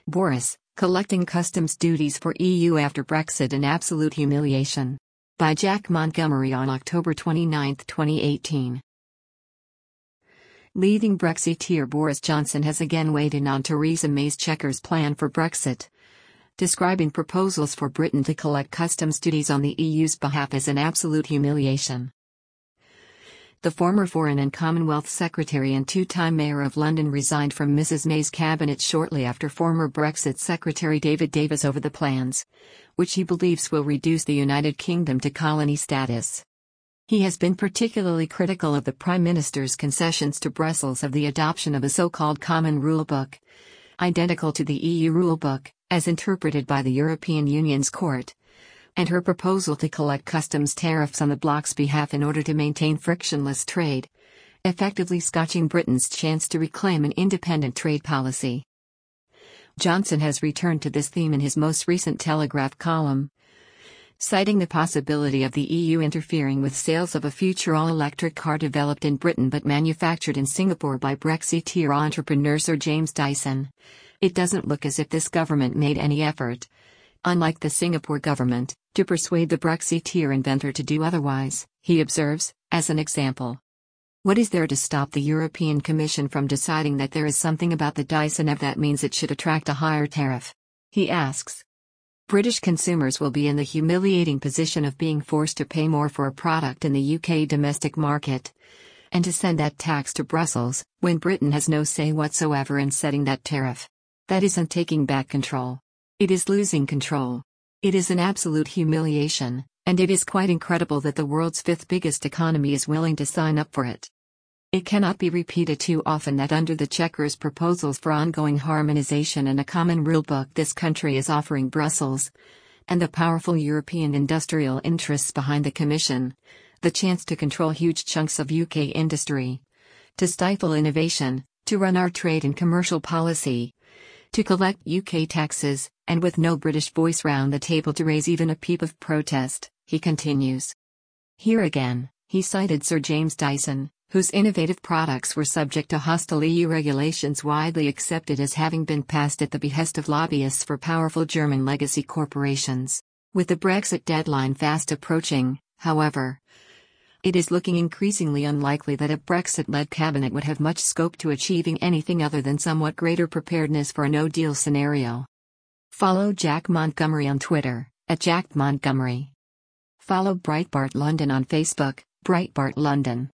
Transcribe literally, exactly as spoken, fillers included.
Boris, collecting customs duties for E U after Brexit an absolute humiliation. By Jack Montgomery on October twenty-ninth, twenty eighteen. Leading Brexiteer Boris Johnson has again weighed in on Theresa May's Chequers plan for Brexit, describing proposals for Britain to collect customs duties on the E U's behalf as an absolute humiliation. The former Foreign and Commonwealth Secretary and two-time Mayor of London resigned from Missus May's cabinet shortly after former Brexit Secretary David Davis over the plans, which he believes will reduce the United Kingdom to colony status. He has been particularly critical of the Prime Minister's concessions to Brussels of the adoption of a so-called common rulebook, identical to the E U rulebook, as interpreted by the European Union's court, and her proposal to collect customs tariffs on the bloc's behalf in order to maintain frictionless trade, effectively scotching Britain's chance to reclaim an independent trade policy. Johnson has returned to this theme in his most recent Telegraph column, citing the possibility of the E U interfering with sales of a future all-electric car developed in Britain but manufactured in Singapore by Brexiteer entrepreneur Sir James Dyson. It doesn't look as if this government made any effort, unlike the Singapore government, to persuade the Brexiteer inventor to do otherwise, he observes, as an example. What is there to stop the European Commission from deciding that there is something about the Dyson E V that means it should attract a higher tariff? He asks. British consumers will be in the humiliating position of being forced to pay more for a product in the U K domestic market, and to send that tax to Brussels, when Britain has no say whatsoever in setting that tariff. That isn't taking back control. It is losing control. It is an absolute humiliation, and it is quite incredible that the world's fifth biggest economy is willing to sign up for it. It cannot be repeated too often that under the Chequers proposals for ongoing harmonization and a common rulebook this country is offering Brussels, and the powerful European industrial interests behind the Commission, the chance to control huge chunks of U K industry, to stifle innovation, to run our trade and commercial policy, to collect U K taxes, and with no British voice round the table to raise even a peep of protest, he continues. Here again, he cited Sir James Dyson, whose innovative products were subject to hostile E U regulations widely accepted as having been passed at the behest of lobbyists for powerful German legacy corporations. With the Brexit deadline fast approaching, however, it is looking increasingly unlikely that a Brexit-led cabinet would have much scope to achieving anything other than somewhat greater preparedness for a no-deal scenario. Follow Jack Montgomery on Twitter, at Jack Montgomery. Follow Breitbart London on Facebook, Breitbart London.